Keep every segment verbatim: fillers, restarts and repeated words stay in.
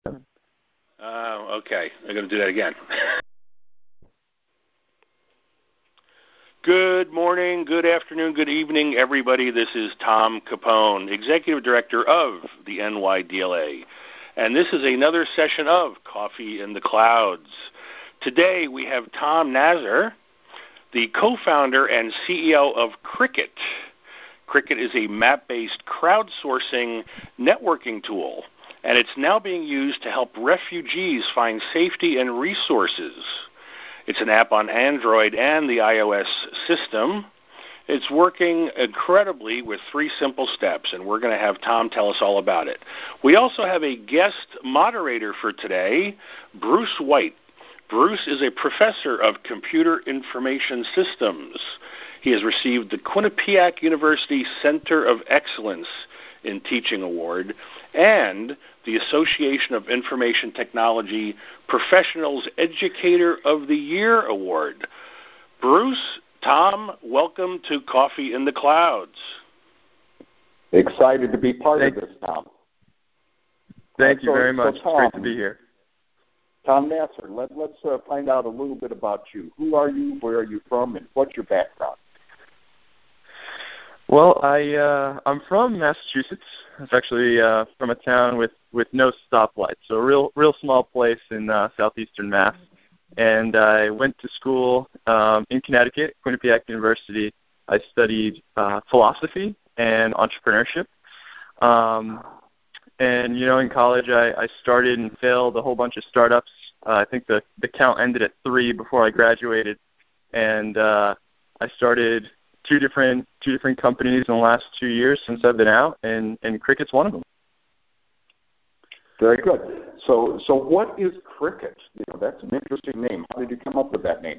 Uh, okay, I'm going to do that again. Good morning, good afternoon, good evening, everybody. This is Tom Capone, Executive Director of the N Y D L A, and this is another session of Coffee in the Clouds. Today we have Tom Nasser, the co-founder and C E O of Cricket. Cricket is a map-based crowdsourcing networking tool, and it's now being used to help refugees find safety and resources. It's an app on Android and the iOS system. It's working incredibly with three simple steps, and we're going to have Tom tell us all about it. We also have a guest moderator for today, Bruce White. Bruce is a professor of computer information systems. He has received the Quinnipiac University Center of Excellence in Teaching Award and the Association of Information Technology Professionals Educator of the Year Award. Bruce, Tom, welcome to Coffee in the Clouds. Excited to be part Thank, of this, Tom. Thank you so, very much. So Tom, it's great to be here. Tom Nasser, let, let's uh, find out a little bit about you. Who are you, where are you from, and what's your background? Well, I, uh, I'm from Massachusetts. I'm actually uh, from a town with, with no stoplights, so a real, real small place in uh, southeastern Mass. And I went to school um, in Connecticut, Quinnipiac University. I studied uh, philosophy and entrepreneurship. Um, and, you know, in college I, I started and failed a whole bunch of startups. Uh, I think the, the count ended at three before I graduated. And uh, I started two different two different companies in the last two years since I've been out, and, and Cricket's one of them. Very good. So so what is Cricket? You know, that's an interesting name. How did you come up with that name?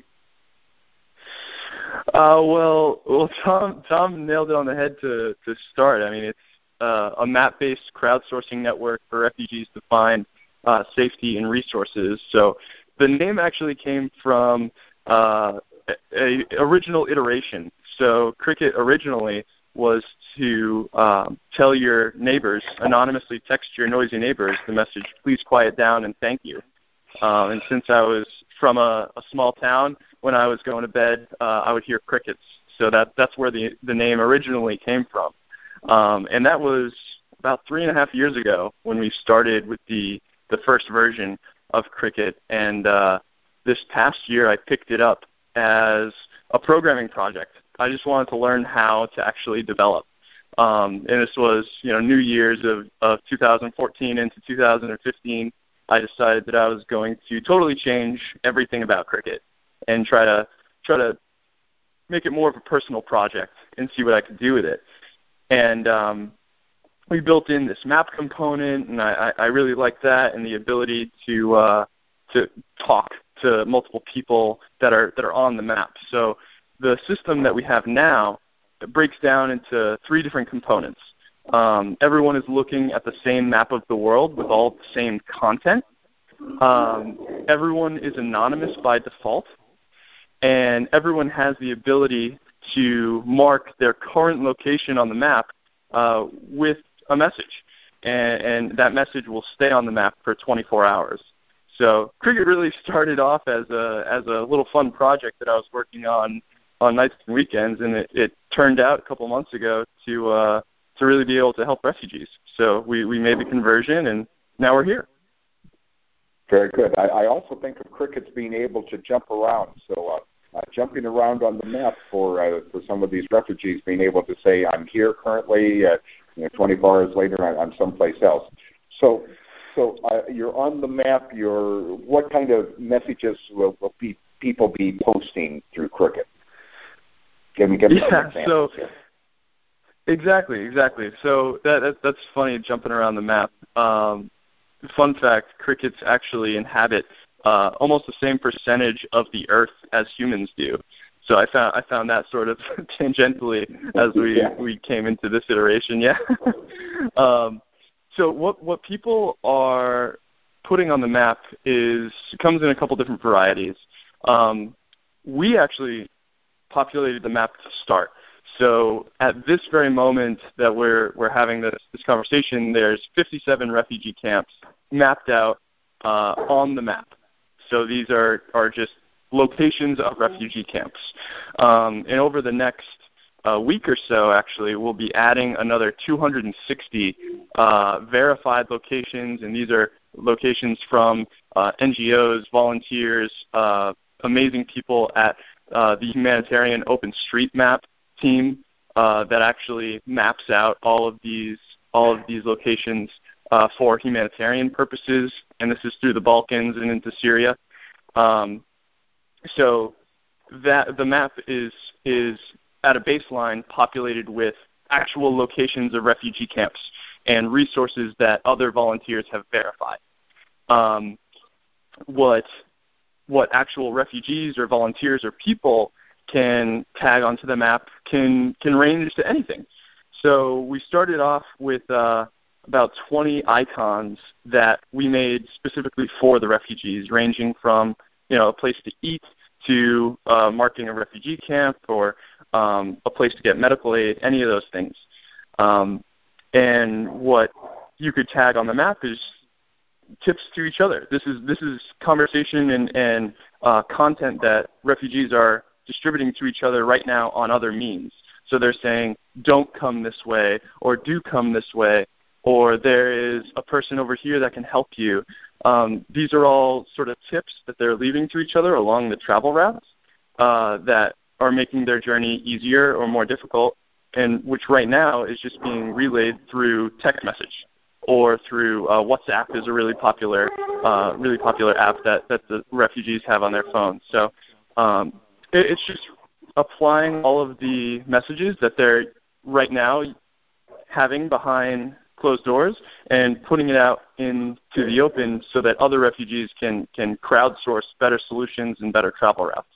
Uh, well, well, Tom Tom nailed it on the head to, to start. I mean, it's uh, a map-based crowdsourcing network for refugees to find uh, safety and resources. So the name actually came from uh, a, a original iteration. So Cricket originally was to um, tell your neighbors, anonymously text your noisy neighbors the message, please quiet down and thank you. Um, and since I was from a, a small town, when I was going to bed, uh, I would hear crickets. So that that's where the, the name originally came from. Um, and that was about three and a half years ago when we started with the, the first version of Cricket. And uh, this past year I picked it up as a programming project. I just wanted to learn how to actually develop. Um, and this was, you know, New Year's of, of two thousand fourteen into two thousand fifteen. I decided that I was going to totally change everything about Cricket and try to try to make it more of a personal project and see what I could do with it. And um, we built in this map component, and I, I really like that, and the ability to uh, to talk to multiple people that are that are on the map. So the system that we have now, it breaks down into three different components. Um, everyone is looking at the same map of the world with all the same content. Um, everyone is anonymous by default, and everyone has the ability to mark their current location on the map uh, with a message, and, and that message will stay on the map for twenty-four hours. So Cricket really started off as a as a little fun project that I was working on on nights and weekends, and it, it turned out a couple months ago to uh, to really be able to help refugees. So we, we made the conversion, and now we're here. Very good. I, I also think of crickets being able to jump around. So uh, uh, jumping around on the map for uh, for some of these refugees, being able to say, I'm here currently, uh, you know, twenty-four hours later, I'm, I'm someplace else. So so uh, you're on the map. You're what kind of messages will, will be, people be posting through Cricket? Give me, give me yeah, some so here. exactly, exactly. So that, that that's funny, jumping around the map. Um, fun fact: crickets actually inhabit uh, almost the same percentage of the Earth as humans do. So I found I found that sort of tangentially as we, yeah. we came into this iteration. Yeah. um, so what what people are putting on the map is comes in a couple different varieties. Um, we actually populated the map to start. So at this very moment that we're we're having this, this conversation, there's fifty-seven refugee camps mapped out uh, on the map. So these are, are just locations of refugee camps. Um, and over the next uh, week or so, actually, we'll be adding another two hundred sixty uh, verified locations, and these are locations from uh, N G Os, volunteers, uh, amazing people at uh, the humanitarian OpenStreetMap team uh, that actually maps out all of these all of these locations uh, for humanitarian purposes, and this is through the Balkans and into Syria. Um, so that the map is is at a baseline populated with actual locations of refugee camps and resources that other volunteers have verified. Um, what what actual refugees or volunteers or people can tag onto the map can can range to anything. So we started off with uh, about twenty icons that we made specifically for the refugees, ranging from you know a place to eat to uh, marking a refugee camp or um, a place to get medical aid, any of those things. Um, and what you could tag on the map is tips to each other. This is this is conversation and, and uh, content that refugees are distributing to each other right now on other means. So they're saying, don't come this way, or do come this way, or there is a person over here that can help you. Um, these are all sort of tips that they're leaving to each other along the travel routes uh, that are making their journey easier or more difficult, and which right now is just being relayed through text message or through uh, WhatsApp is a really popular, uh, really popular app that, that the refugees have on their phones. So um, it, it's just applying all of the messages that they're right now having behind closed doors and putting it out into the open so that other refugees can, can crowdsource better solutions and better travel routes.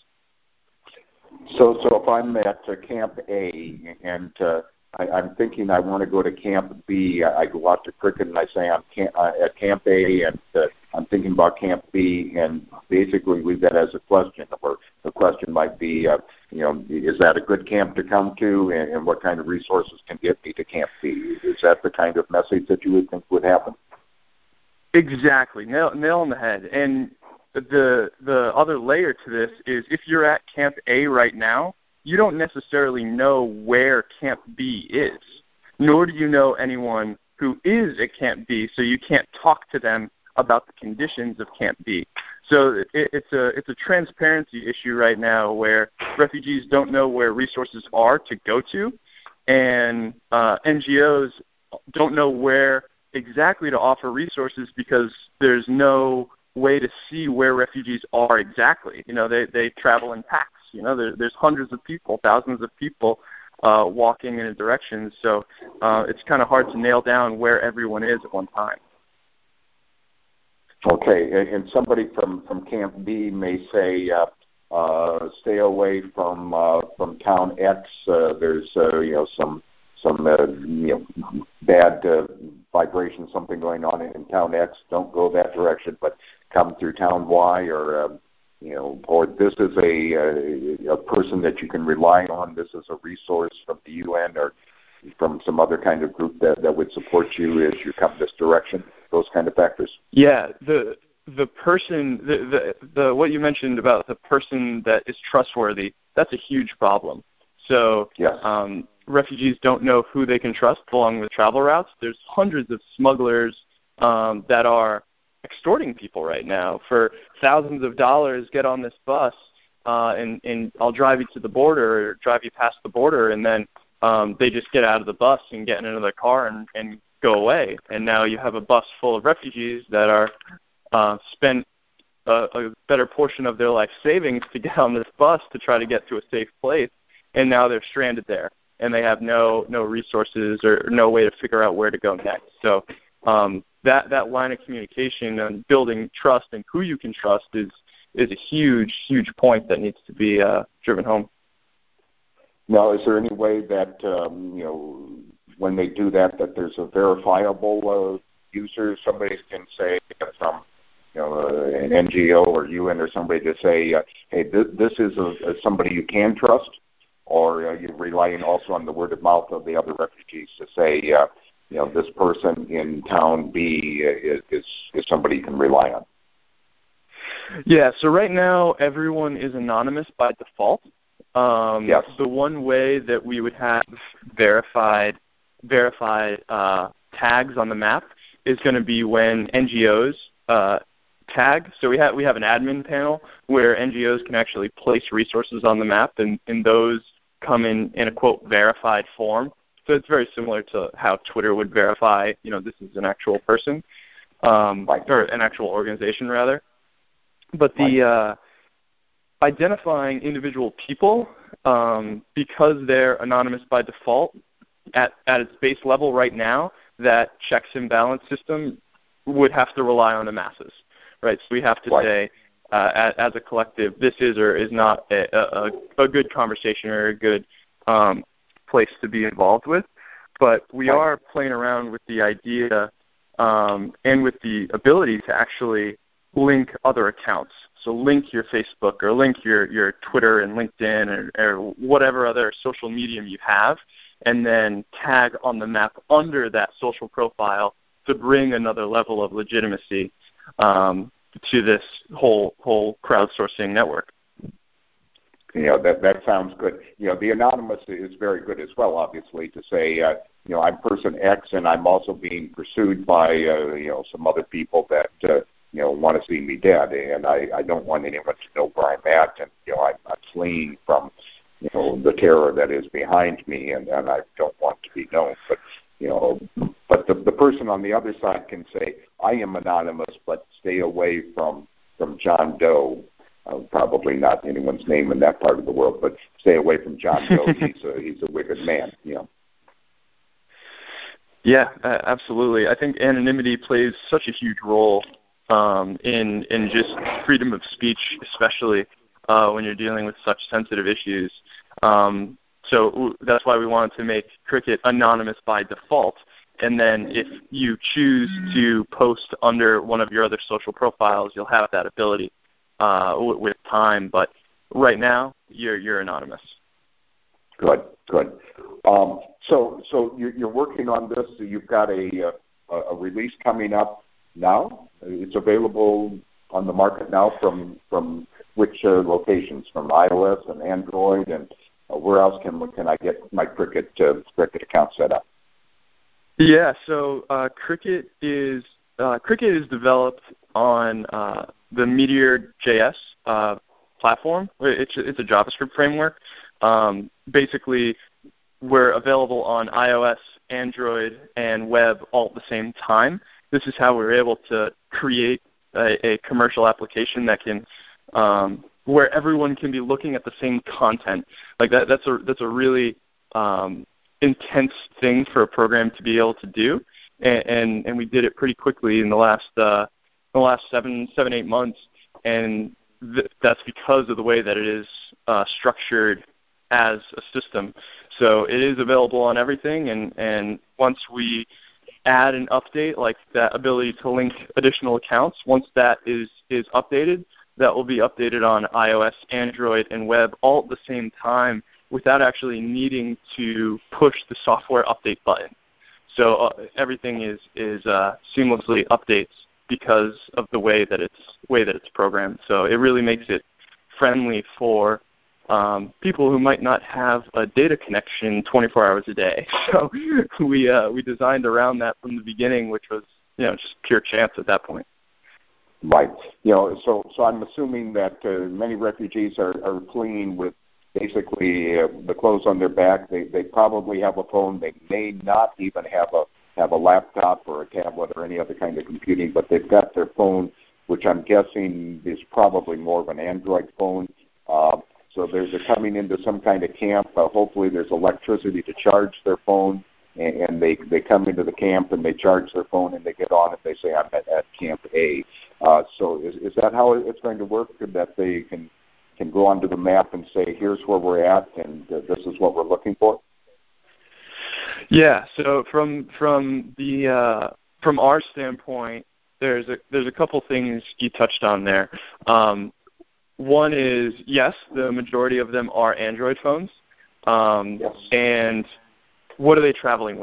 So, so if I'm at uh, Camp A and uh, I, I'm thinking I want to go to Camp B, I go out to Cricket and I say I'm camp, uh, at Camp A and uh, I'm thinking about Camp B, and basically leave that as a question. Or the question might be, uh, you know, is that a good camp to come to, and, and what kind of resources can get me to Camp B? Is that the kind of message that you would think would happen? Exactly, nail, nail on the head. And the the other layer to this is if you're at Camp A right now, you don't necessarily know where Camp B is, nor do you know anyone who is at Camp B, so you can't talk to them about the conditions of Camp B. So it, it's a it's a transparency issue right now where refugees don't know where resources are to go to, and uh, N G Os don't know where exactly to offer resources because there's no way to see where refugees are exactly. You know, they, they travel in packs. You know, there, there's hundreds of people, thousands of people uh, walking in a direction. So uh, it's kind of hard to nail down where everyone is at one time. Okay, and somebody from, from Camp B may say, uh, uh, stay away from uh, from Town X. Uh, there's uh, you know some some uh, you know bad uh, vibration, something going on in, in Town X. Don't go that direction, but come through Town Y, or uh, you know, or this is a, a a person that you can rely on. This is a resource from the U N or from some other kind of group that, that would support you as you come this direction. Those kind of factors. Yeah, the the person, the, the the what you mentioned about the person that is trustworthy, that's a huge problem. So yes. um, refugees don't know who they can trust along the travel routes. There's hundreds of smugglers um, that are extorting people right now for thousands of dollars. Get on this bus, uh, and, and I'll drive you to the border or drive you past the border, and then um, they just get out of the bus and get in another car and, and go away. And now you have a bus full of refugees that are uh, spent a, a better portion of their life savings to get on this bus to try to get to a safe place, and now they're stranded there, and they have no no resources or no way to figure out where to go next. So um, that that line of communication and building trust and who you can trust is is a huge, huge point that needs to be uh, driven home. Now, is there any way that, um, you know, when they do that, that there's a verifiable uh, user? Somebody can say from, you know, uh, an N G O or U N or somebody to say, uh, hey, this, this is a, a somebody you can trust, or uh, you're relying also on the word of mouth of the other refugees to say, uh, you know, this person in town B is, is, is somebody you can rely on? Yeah, so right now everyone is anonymous by default. Um, yes. The one way that we would have verified verified uh, tags on the map is going to be when N G Os uh, tag. So we have we have an admin panel where N G Os can actually place resources on the map, and, and those come in, in a, quote, verified form. So it's very similar to how Twitter would verify, you know, this is an actual person, um, right. or an actual organization, rather. But the uh, identifying individual people, um, because they're anonymous by default, at, at its base level right now, that checks and balance system would have to rely on the masses, right? So we have to right. say, uh, as, as a collective, this is or is not a, a, a good conversation or a good um, place to be involved with. But we right. are playing around with the idea um, and with the ability to actually link other accounts. So link your Facebook or link your, your Twitter and LinkedIn or, or whatever other social medium you have, and then tag on the map under that social profile to bring another level of legitimacy um, to this whole whole crowdsourcing network. You know, that that sounds good. You know, the anonymous is very good as well, obviously, to say, uh, you know, I'm person X and I'm also being pursued by, uh, you know, some other people that, uh, you know, want to see me dead, and I, I don't want anyone to know where I'm at, and, you know, I'm, I'm fleeing from, you know, the terror that is behind me, and, and I don't want to be known. But, you know, but the, the person on the other side can say, I am anonymous, but stay away from, from John Doe. Uh, probably not anyone's name in that part of the world, but stay away from John Doe. he's a he's a wicked man, you know. Yeah, uh, absolutely. I think anonymity plays such a huge role um, in in just freedom of speech, especially uh, when you're dealing with such sensitive issues. Um, so that's why we wanted to make Cricket anonymous by default. And then if you choose to post under one of your other social profiles, you'll have that ability uh, w- with time. But right now, you're you're anonymous. Good, good. Um, so, so you're, you're working on this. So you've got a, a a release coming up now. It's available on the market now. From from which uh, locations? From iOS and Android, and uh, where else can can I get my Cricket uh, Cricket account set up? Yeah. So uh, Cricket is uh, Cricket is developed on uh, the Meteor dot J S uh, platform. It's it's a JavaScript framework. Um, basically, we're available on iOS, Android, and web all at the same time. This is how we're able to create a, a commercial application that can, um, where everyone can be looking at the same content. Like that, that's a that's a really um, intense thing for a program to be able to do, and and, and we did it pretty quickly in the last uh, the last seven seven eight months, and th- that's because of the way that it is uh, structured as a system. So it is available on everything, and, and once we add an update, like that ability to link additional accounts, once that is, is updated, that will be updated on iOS, Android, and web all at the same time without actually needing to push the software update button. So uh, everything is, is uh, seamlessly updates because of the way that it's way that it's programmed. So it really makes it friendly for Um, people who might not have a data connection twenty-four hours a day. So we uh, we designed around that from the beginning, which was, you know, just pure chance at that point. Right. You know, so so I'm assuming that uh, many refugees are, are fleeing with basically uh, the clothes on their back. They they probably have a phone. They may not even have a have a laptop or a tablet or any other kind of computing, but they've got their phone, which I'm guessing is probably more of an Android phone. Uh, So they're, they're coming into some kind of camp. Uh, hopefully there's electricity to charge their phone, and, and they, they come into the camp and they charge their phone and they get on it. They say, I'm at, at Camp A. Uh, so is, is that how it's going to work, that they can, can go onto the map and say, here's where we're at and uh, this is what we're looking for? Yeah, so from from the uh, from our standpoint, there's a, there's a couple things you touched on there. Um, One is, yes, the majority of them are Android phones. Um, yes. And what are they traveling with,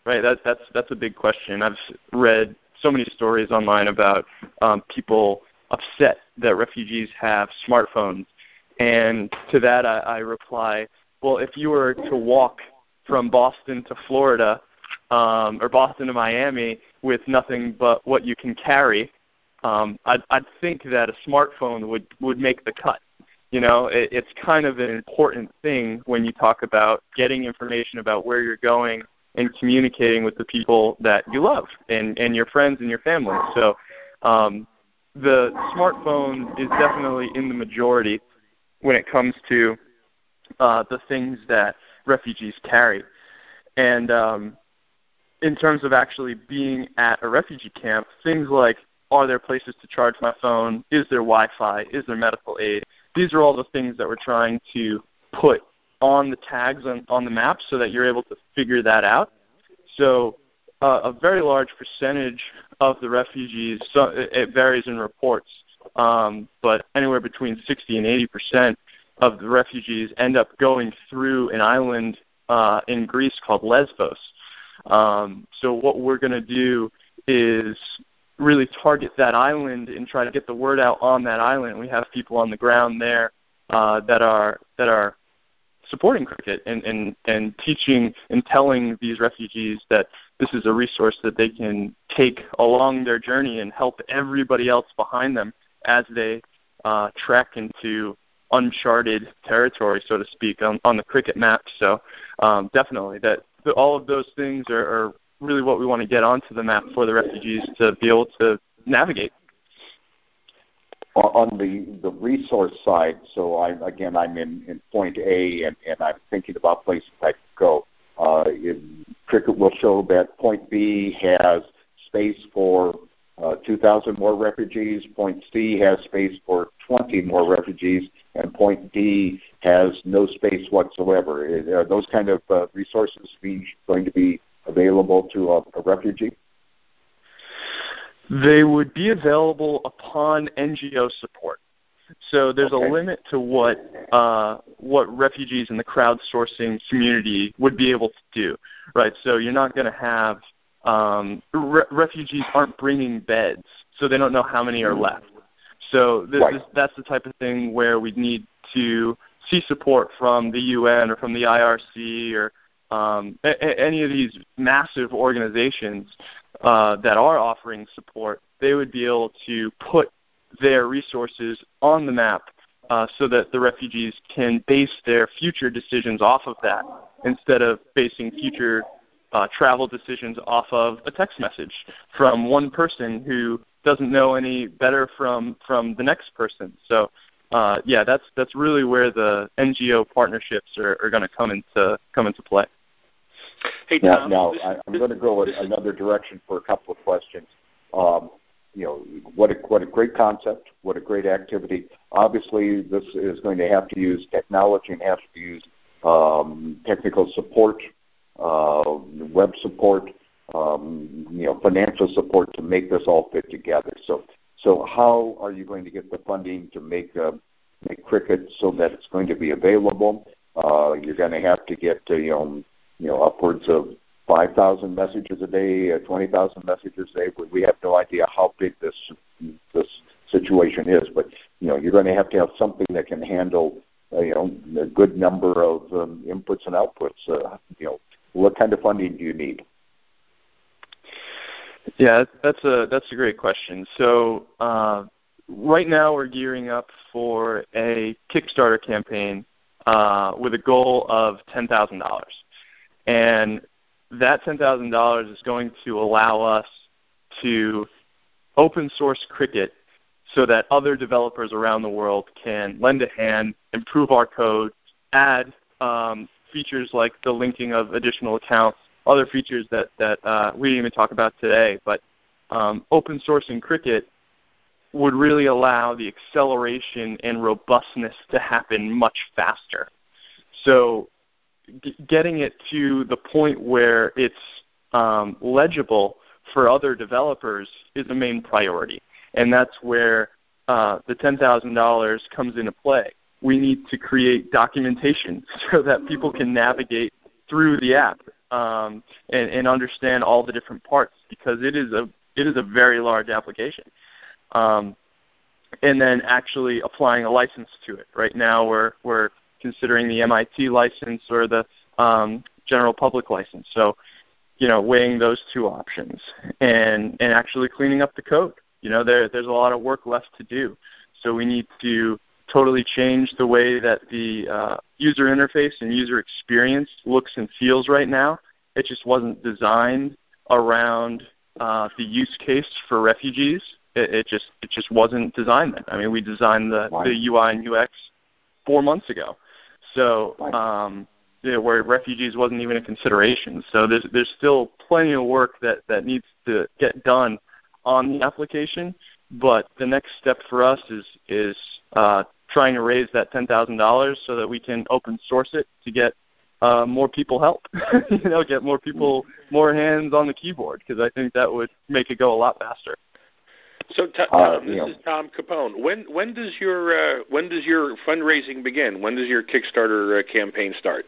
right? That, that's that's a big question. I've read so many stories online about um, people upset that refugees have smartphones. And to that I, I reply, well, if you were to walk from Boston to Florida um, or Boston to Miami with nothing but what you can carry, um, I'd, I'd think that a smartphone would, would make the cut. You know, it, it's kind of an important thing when you talk about getting information about where you're going and communicating with the people that you love and, and your friends and your family. So um, the smartphone is definitely in the majority when it comes to uh, the things that refugees carry. And um, in terms of actually being at a refugee camp, things like, are there places to charge my phone? Is there Wi-Fi? Is there medical aid? These are all the things that we're trying to put on the tags on, on the map so that you're able to figure that out. So uh, a very large percentage of the refugees, so it, it varies in reports, um, but anywhere between sixty and eighty percent of the refugees end up going through an island uh, in Greece called Lesbos. Um, so what we're going to do is really target that island and try to get the word out on that island. We have people on the ground there uh, that are that are supporting cricket and, and, and teaching and telling these refugees that this is a resource that they can take along their journey and help everybody else behind them as they uh, trek into uncharted territory, so to speak, on, on the cricket map. So um, definitely that the, all of those things are, are really what we want to get onto the map for the refugees to be able to navigate. On the, the resource side, so I, again, I'm in, in point A, and, and I'm thinking about places I could go. Uh, it, Cricket will show that point B has space for uh, two thousand more refugees, point C has space for twenty more refugees, and point D has no space whatsoever. Are those kind of uh, resources be, going to be available to a, a refugee? They would be available upon N G O support. So there's okay. a limit to what uh, what refugees in the crowdsourcing community would be able to do, right? So you're not going to have um, re- refugees aren't bringing beds, so they don't know how many are left. So this, right. this, that's the type of thing where we need to see support from the U N or from the I R C or um, a- any of these massive organizations uh, that are offering support. They would be able to put their resources on the map uh, so that the refugees can base their future decisions off of that instead of basing future uh, travel decisions off of a text message from one person who doesn't know any better from, from the next person. So, uh, yeah, that's that's really where the N G O partnerships are, are going to come into come into play. Hey, Tom, now, now I, I'm going to go in another direction for a couple of questions. Um, you know, what a, what a great concept, what a great activity. Obviously, this is going to have to use technology and have to use um, technical support, uh, web support, um, you know, financial support to make this all fit together. So, so how are you going to get the funding to make uh, make cricket so that it's going to be available? Uh, you're going to have to get uh, you know, you know, upwards of five thousand messages a day, uh, twenty thousand messages a day. We have no idea how big this this situation is, but you know, you're going to have to have something that can handle, uh, you know, a good number of um, inputs and outputs. Uh, you know, what kind of funding do you need? Yeah, that's a that's a great question. So uh, right now we're gearing up for a Kickstarter campaign uh, with a goal of ten thousand dollars, and that ten thousand dollars is going to allow us to open source Cricket so that other developers around the world can lend a hand, improve our code, add um, features like the linking of additional accounts, other features that, that uh, we didn't even talk about today. But um, open sourcing Cricket would really allow the acceleration and robustness to happen much faster. So g- getting it to the point where it's um, legible for other developers is the main priority. And that's where uh, the ten thousand dollars comes into play. We need to create documentation so that people can navigate through the app. um, and, and understand all the different parts, because it is a it is a very large application. Um, and then actually applying a license to it. Right now we're we're considering the M I T license or the um, general public license. So, you know, weighing those two options and, and actually cleaning up the code. You know, there there's a lot of work left to do. So we need to totally change the way that the uh, user interface and user experience looks and feels right now. It just wasn't designed around uh, the use case for refugees. It, it just it just wasn't designed then. I mean, we designed the, the U I and U X four months ago. So um, you know, where refugees wasn't even a consideration. So there's there's still plenty of work that, that needs to get done on the application. But the next step for us is is uh, trying to raise that ten thousand dollars so that we can open source it to get uh, more people help. you know, get more people, more hands on the keyboard, because I think that would make it go a lot faster. So, Tom, uh, this is Tom Capone. When when does your uh, when does your fundraising begin? When does your Kickstarter uh, campaign start?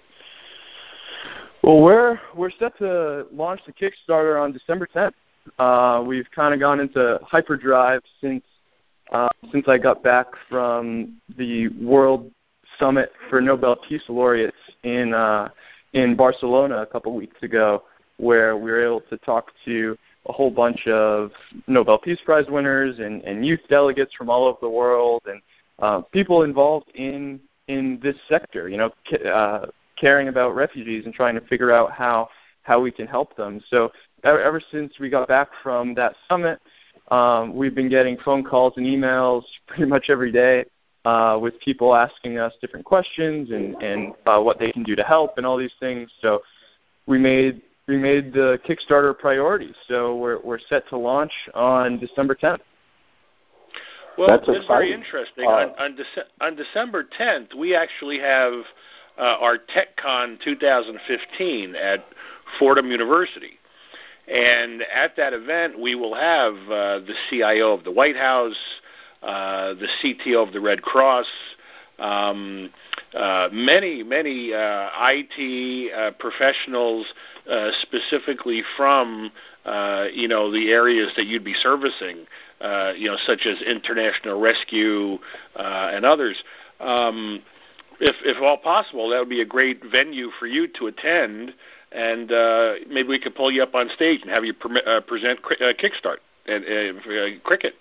Well, we're we're set to launch the Kickstarter on December tenth. Uh, we've kind of gone into hyperdrive since uh, since I got back from the World Summit for Nobel Peace Laureates in uh, in Barcelona a couple weeks ago, where we were able to talk to a whole bunch of Nobel Peace Prize winners and, and youth delegates from all over the world, and uh, people involved in in this sector, you know, ca- uh, caring about refugees and trying to figure out how, how we can help them. So ever, ever since we got back from that summit, um, we've been getting phone calls and emails pretty much every day uh, with people asking us different questions and, and uh, what they can do to help and all these things. So we made We made the Kickstarter a priority, so we're we're set to launch on December tenth. Well, that's, that's very interesting. Uh, on on, Dece- on December tenth, we actually have uh, our TechCon twenty fifteen at Fordham University, and at that event, we will have uh, the C I O of the White House, uh, the C T O of the Red Cross. Um, uh, many, many uh, I T uh, professionals, uh, specifically from uh, you know the areas that you'd be servicing, uh, you know, such as international rescue uh, and others. Um, if, if all possible, that would be a great venue for you to attend, and uh, maybe we could pull you up on stage and have you pre- uh, present uh, Kickstart and uh, Cricket.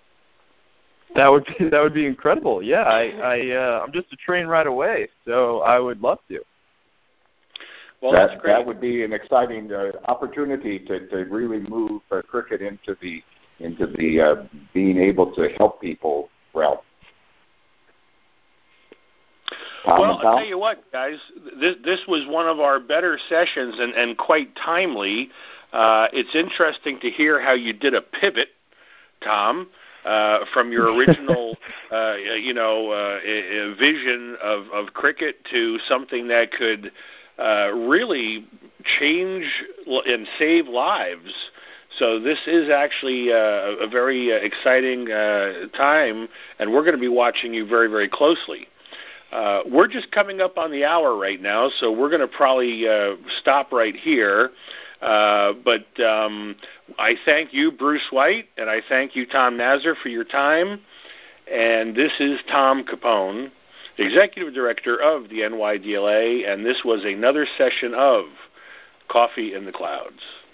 That would be that would be incredible. Yeah, I, I uh, I'm just a train ride away, so I would love to. Well, that, that's great. That would be an exciting uh, opportunity to, to really move uh, cricket into the into the uh, being able to help people realm. Well, I'll tell you what, guys, this, this was one of our better sessions and, and quite timely. Uh, it's interesting to hear how you did a pivot, Tom. Uh, from your original, uh, you know, uh, vision of, of cricket to something that could uh, really change and save lives. So this is actually uh, a very uh, exciting uh, time, and we're going to be watching you very, very closely. Uh, we're just coming up on the hour right now, so we're going to probably uh, stop right here. Uh, but um, I thank you, Bruce White, and I thank you, Tom Nazar, for your time. And this is Tom Capone, Executive Director of the N Y D L A, and this was another session of Coffee in the Clouds.